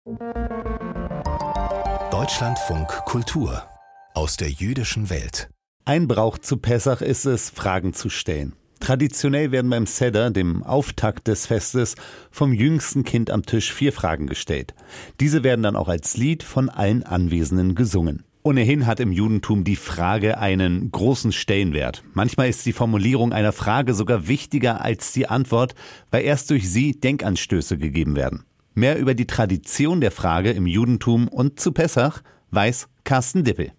Deutschlandfunk Kultur aus der jüdischen Welt. Ein Brauch zu Pessach ist es, Fragen zu stellen. Traditionell werden beim Seder, dem Auftakt des Festes, vom jüngsten Kind am Tisch 4 Fragen gestellt. Diese werden dann auch als Lied von allen Anwesenden gesungen. Ohnehin hat im Judentum die Frage einen großen Stellenwert. Manchmal ist die Formulierung einer Frage sogar wichtiger als die Antwort, weil erst durch sie Denkanstöße gegeben werden. Mehr über die Tradition der Frage im Judentum und zu Pessach weiß Carsten Dippel.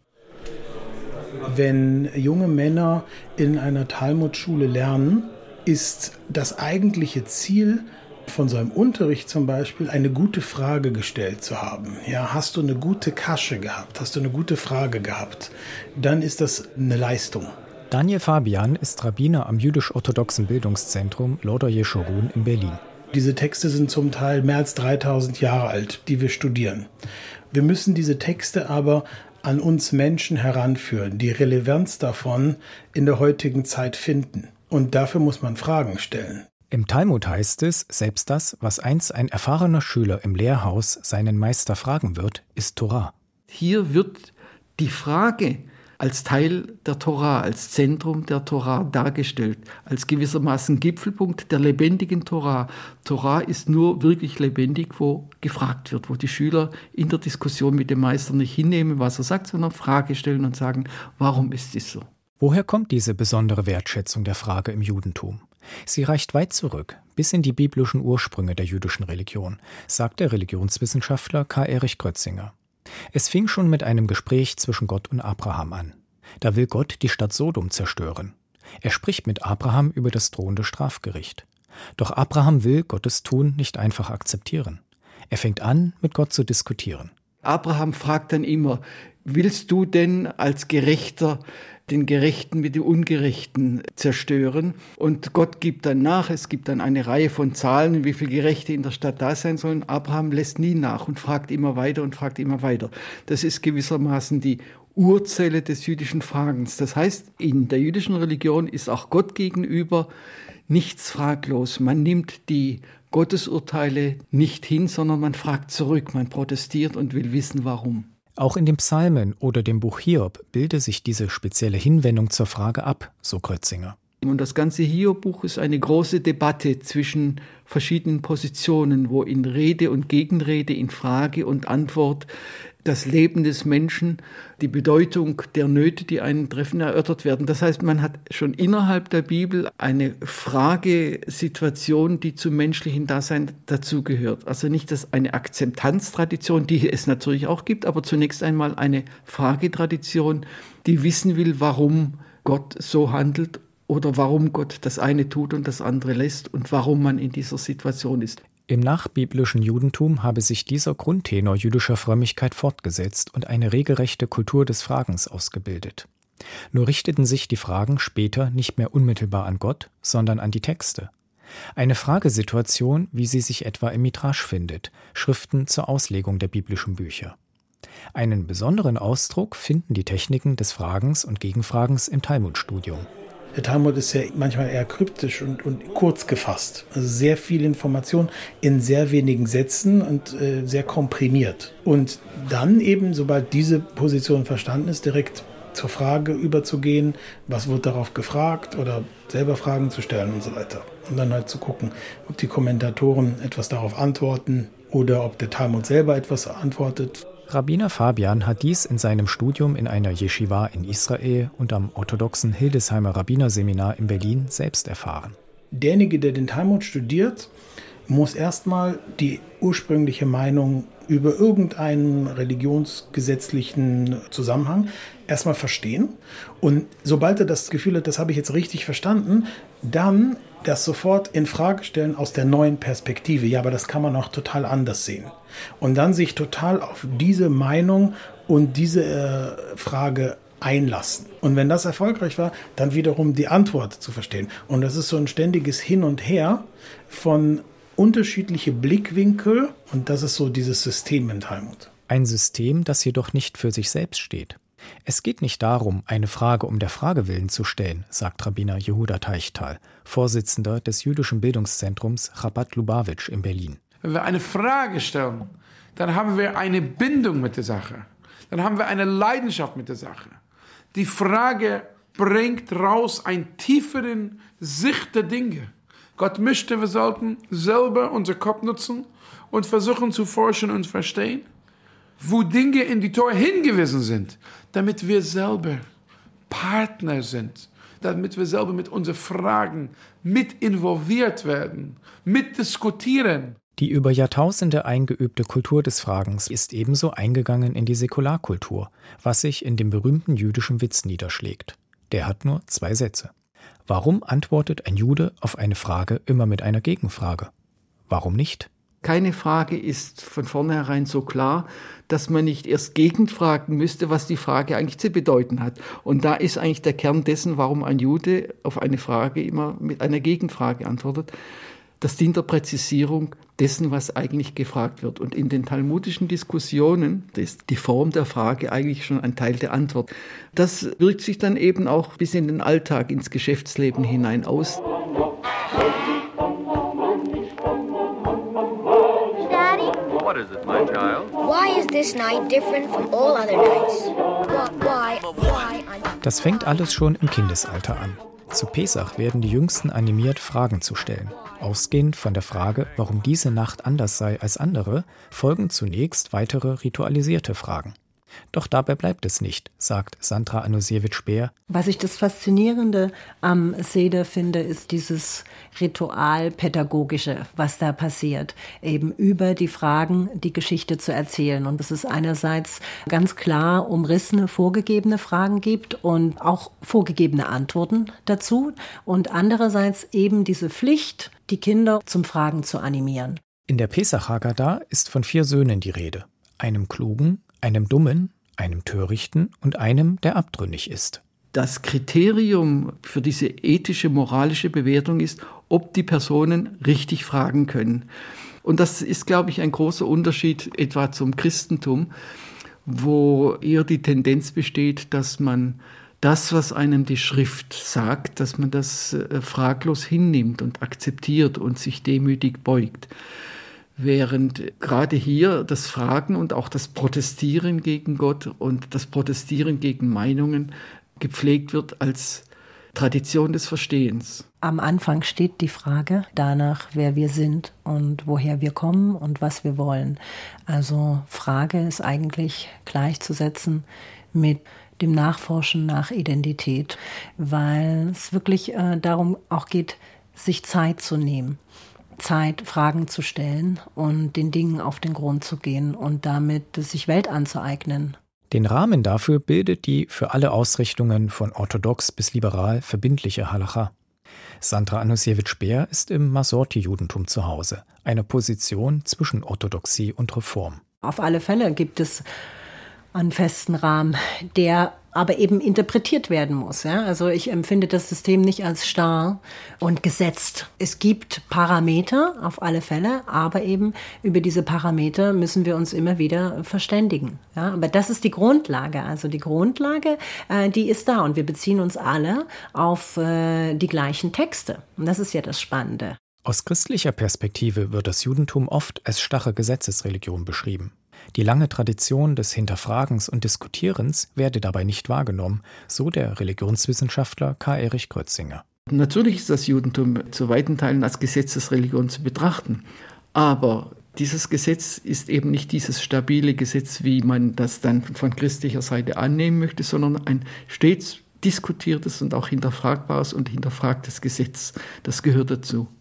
Wenn junge Männer in einer Talmudschule lernen, ist das eigentliche Ziel von so einem Unterricht zum Beispiel, eine gute Frage gestellt zu haben. Ja, hast du eine gute Kasche gehabt? Hast du eine gute Frage gehabt? Dann ist das eine Leistung. Daniel Fabian ist Rabbiner am jüdisch-orthodoxen Bildungszentrum Loder Yeshurun in Berlin. Diese Texte sind zum Teil mehr als 3000 Jahre alt, die wir studieren. Wir müssen diese Texte aber an uns Menschen heranführen, die Relevanz davon in der heutigen Zeit finden. Und dafür muss man Fragen stellen. Im Talmud heißt es, selbst das, was einst ein erfahrener Schüler im Lehrhaus seinen Meister fragen wird, ist Torah. Hier wird die Frage als Teil der Torah, als Zentrum der Torah dargestellt, als gewissermaßen Gipfelpunkt der lebendigen Torah. Torah ist nur wirklich lebendig, wo gefragt wird, wo die Schüler in der Diskussion mit dem Meister nicht hinnehmen, was er sagt, sondern Frage stellen und sagen, warum ist es so? Woher kommt diese besondere Wertschätzung der Frage im Judentum? Sie reicht weit zurück, bis in die biblischen Ursprünge der jüdischen Religion, sagt der Religionswissenschaftler Karl Erich Grötzinger. Es fing schon mit einem Gespräch zwischen Gott und Abraham an. Da will Gott die Stadt Sodom zerstören. Er spricht mit Abraham über das drohende Strafgericht. Doch Abraham will Gottes Tun nicht einfach akzeptieren. Er fängt an, mit Gott zu diskutieren. Abraham fragt dann immer, willst du denn als Gerechter den Gerechten mit dem Ungerechten zerstören? Und Gott gibt dann nach, es gibt dann eine Reihe von Zahlen, wie viele Gerechte in der Stadt da sein sollen. Abraham lässt nie nach und fragt immer weiter und fragt immer weiter. Das ist gewissermaßen die Urzelle des jüdischen Fragens. Das heißt, in der jüdischen Religion ist auch Gott gegenüber nichts fraglos. Man nimmt die Gottesurteile nicht hin, sondern man fragt zurück, man protestiert und will wissen, warum. Auch in den Psalmen oder dem Buch Hiob bilde sich diese spezielle Hinwendung zur Frage ab, so Grötzinger. Und das ganze Hiob-Buch ist eine große Debatte zwischen verschiedenen Positionen, wo in Rede und Gegenrede, in Frage und Antwort das Leben des Menschen, die Bedeutung der Nöte, die einen treffen, erörtert werden. Das heißt, man hat schon innerhalb der Bibel eine Fragesituation, die zum menschlichen Dasein dazugehört. Also nicht eine Akzeptanztradition, die es natürlich auch gibt, aber zunächst einmal eine Fragetradition, die wissen will, warum Gott so handelt oder warum Gott das eine tut und das andere lässt und warum man in dieser Situation ist. Im nachbiblischen Judentum habe sich dieser Grundtenor jüdischer Frömmigkeit fortgesetzt und eine regelrechte Kultur des Fragens ausgebildet. Nur richteten sich die Fragen später nicht mehr unmittelbar an Gott, sondern an die Texte. Eine Fragesituation, wie sie sich etwa im Midrasch findet, Schriften zur Auslegung der biblischen Bücher. Einen besonderen Ausdruck finden die Techniken des Fragens und Gegenfragens im Talmudstudium. Der Talmud ist ja manchmal eher kryptisch und kurz gefasst. Also sehr viel Information in sehr wenigen Sätzen und sehr komprimiert. Und dann eben, sobald diese Position verstanden ist, direkt zur Frage überzugehen, was wird darauf gefragt oder selber Fragen zu stellen und so weiter. Und dann halt zu gucken, ob die Kommentatoren etwas darauf antworten oder ob der Talmud selber etwas antwortet. Rabbiner Fabian hat dies in seinem Studium in einer Jeschiwa in Israel und am orthodoxen Hildesheimer Rabbinerseminar in Berlin selbst erfahren. Derjenige, der den Talmud studiert, muss erstmal die ursprüngliche Meinung über irgendeinen religionsgesetzlichen Zusammenhang erstmal verstehen. Und sobald er das Gefühl hat, das habe ich jetzt richtig verstanden, dann das sofort in Frage stellen aus der neuen Perspektive. Ja, aber das kann man auch total anders sehen. Und dann sich total auf diese Meinung und diese Frage einlassen. Und wenn das erfolgreich war, dann wiederum die Antwort zu verstehen. Und das ist so ein ständiges Hin und Her von unterschiedliche Blickwinkel. Und das ist so dieses System im Talmud. Ein System, das jedoch nicht für sich selbst steht. Es geht nicht darum, eine Frage um der Frage willen zu stellen, sagt Rabbiner Jehuda Teichtal, Vorsitzender des jüdischen Bildungszentrums Chabad Lubavitch in Berlin. Wenn wir eine Frage stellen, dann haben wir eine Bindung mit der Sache. Dann haben wir eine Leidenschaft mit der Sache. Die Frage bringt raus eine tiefere Sicht der Dinge. Gott möchte, wir sollten selber unser Kopf nutzen und versuchen zu forschen und verstehen, wo Dinge in die Tor hingewiesen sind, damit wir selber Partner sind, damit wir selber mit unseren Fragen mit involviert werden, mitdiskutieren. Die über Jahrtausende eingeübte Kultur des Fragens ist ebenso eingegangen in die Säkularkultur, was sich in dem berühmten jüdischen Witz niederschlägt. Der hat nur 2 Sätze. Warum antwortet ein Jude auf eine Frage immer mit einer Gegenfrage? Warum nicht? Keine Frage ist von vornherein so klar, dass man nicht erst gegenfragen müsste, was die Frage eigentlich zu bedeuten hat. Und da ist eigentlich der Kern dessen, warum ein Jude auf eine Frage immer mit einer Gegenfrage antwortet. Das dient der Präzisierung dessen, was eigentlich gefragt wird. Und in den talmudischen Diskussionen ist die Form der Frage eigentlich schon ein Teil der Antwort. Das wirkt sich dann eben auch bis in den Alltag, ins Geschäftsleben hinein aus. What is it, my child? Why is this night different from all other nights? Why? Das fängt alles schon im Kindesalter an. Zu Pesach werden die Jüngsten animiert, Fragen zu stellen. Ausgehend von der Frage, warum diese Nacht anders sei als andere, folgen zunächst weitere ritualisierte Fragen. Doch dabei bleibt es nicht, sagt Sandra Anosiewicz-Speer. Was ich das Faszinierende am Seder finde, ist dieses Ritualpädagogische, was da passiert. Eben über die Fragen die Geschichte zu erzählen. Und dass es einerseits ganz klar umrissene, vorgegebene Fragen gibt und auch vorgegebene Antworten dazu. Und andererseits eben diese Pflicht, die Kinder zum Fragen zu animieren. In der Pesach Haggadah ist von 4 Söhnen die Rede. Einem Klugen, einem Dummen, einem Törichten und einem, der abtrünnig ist. Das Kriterium für diese ethische, moralische Bewertung ist, ob die Personen richtig fragen können. Und das ist, glaube ich, ein großer Unterschied etwa zum Christentum, wo eher die Tendenz besteht, dass man das, was einem die Schrift sagt, dass man das fraglos hinnimmt und akzeptiert und sich demütig beugt. Während gerade hier das Fragen und auch das Protestieren gegen Gott und das Protestieren gegen Meinungen gepflegt wird als Tradition des Verstehens. Am Anfang steht die Frage danach, wer wir sind und woher wir kommen und was wir wollen. Also Frage ist eigentlich gleichzusetzen mit dem Nachforschen nach Identität, weil es wirklich darum auch geht, sich Zeit zu nehmen. Zeit, Fragen zu stellen und den Dingen auf den Grund zu gehen und damit sich Welt anzueignen. Den Rahmen dafür bildet die für alle Ausrichtungen von orthodox bis liberal verbindliche Halacha. Sandra Anosiewicz-Speer ist im Masorti-Judentum zu Hause, eine Position zwischen Orthodoxie und Reform. Auf alle Fälle gibt es einen festen Rahmen, der aber eben interpretiert werden muss. Ja? Also ich empfinde das System nicht als starr und gesetzt. Es gibt Parameter auf alle Fälle, aber eben über diese Parameter müssen wir uns immer wieder verständigen. Ja? Aber das ist die Grundlage. Also die Grundlage, die ist da und wir beziehen uns alle auf die gleichen Texte. Und das ist ja das Spannende. Aus christlicher Perspektive wird das Judentum oft als starre Gesetzesreligion beschrieben. Die lange Tradition des Hinterfragens und Diskutierens werde dabei nicht wahrgenommen, so der Religionswissenschaftler K. Erich Grötzinger. Natürlich ist das Judentum zu weiten Teilen als Gesetzesreligion zu betrachten, aber dieses Gesetz ist eben nicht dieses stabile Gesetz, wie man das dann von christlicher Seite annehmen möchte, sondern ein stets diskutiertes und auch hinterfragbares und hinterfragtes Gesetz. Das gehört dazu.